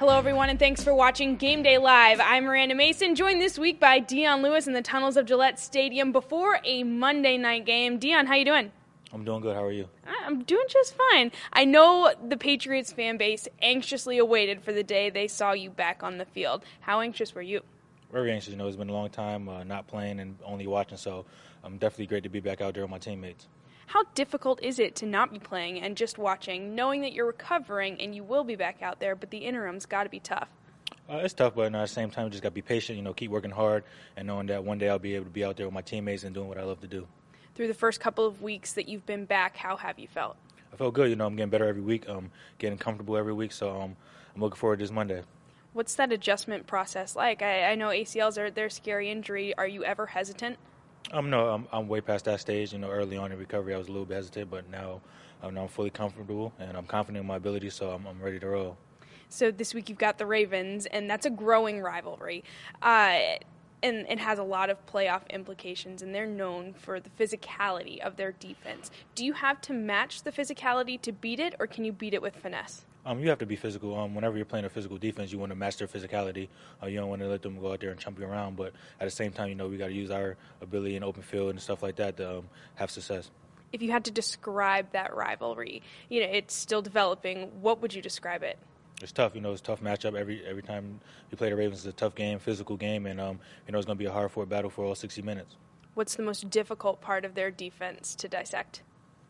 Hello, everyone, and thanks for watching Game Day Live. I'm Miranda Mason, joined this week by Dion Lewis in the tunnels of Gillette Stadium before a Monday night game. Dion, how you doing? I'm doing good. How are you? I'm doing just fine. I know the Patriots fan base anxiously awaited for the day they saw you back on the field. How anxious were you? Very anxious. It's been a long time not playing and only watching, so definitely great to be back out there with my teammates. How difficult is it to not be playing and just watching, knowing that you're recovering and you will be back out there, but the interim's got to be tough? It's tough, but at the same time, just got to be patient, keep working hard, and knowing that one day I'll be able to be out there with my teammates and doing what I love to do. Through the first couple of weeks that you've been back, how have you felt? I felt good. I'm getting better every week. I'm getting comfortable every week, so I'm looking forward to this Monday. What's that adjustment process like? I know ACLs are their scary injury. Are you ever hesitant? No, I'm way past that stage. Early on in recovery, I was a little bit hesitant, but now I'm fully comfortable and I'm confident in my ability, so I'm ready to roll. So this week you've got the Ravens, and that's a growing rivalry. And it has a lot of playoff implications, and they're known for the physicality of their defense. Do you have to match the physicality to beat it, or can you beat it with finesse? You have to be physical. Whenever you're playing a physical defense, you want to match their physicality. You don't want to let them go out there and chump you around. But at the same time, we got to use our ability in open field and stuff like that to have success. If you had to describe that rivalry, it's still developing. What would you describe it? It's tough. It's a tough matchup. Every time you play the Ravens, it's a tough game, physical game, and it's going to be a hard-fought battle for all 60 minutes. What's the most difficult part of their defense to dissect?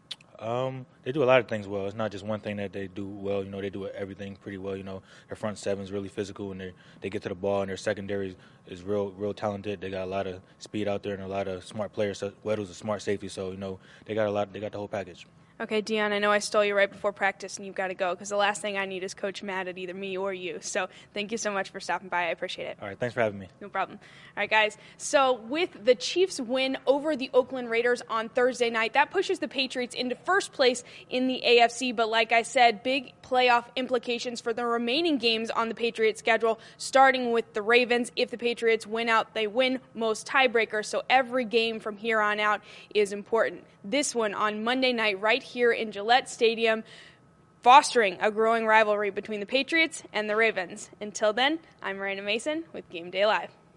They do a lot of things well. It's not just one thing that they do well. They do everything pretty well. Their front seven is really physical, and they get to the ball, and their secondary is real talented. They got a lot of speed out there and a lot of smart players. So Weddle's a smart safety, so they got a lot. They got the whole package. Okay, Dion, I know I stole you right before practice, and you've got to go because the last thing I need is Coach mad at either me or you. So thank you so much for stopping by. I appreciate it. All right, thanks for having me. No problem. All right, guys. So with the Chiefs' win over the Oakland Raiders on Thursday night, that pushes the Patriots into first place in the AFC. But like I said, big playoff implications for the remaining games on the Patriots' schedule, starting with the Ravens. If the Patriots win out, they win most tiebreakers. So every game from here on out is important. This one on Monday night right here in Gillette Stadium, fostering a growing rivalry between the Patriots and the Ravens. Until then, I'm Miranda Mason with Game Day Live.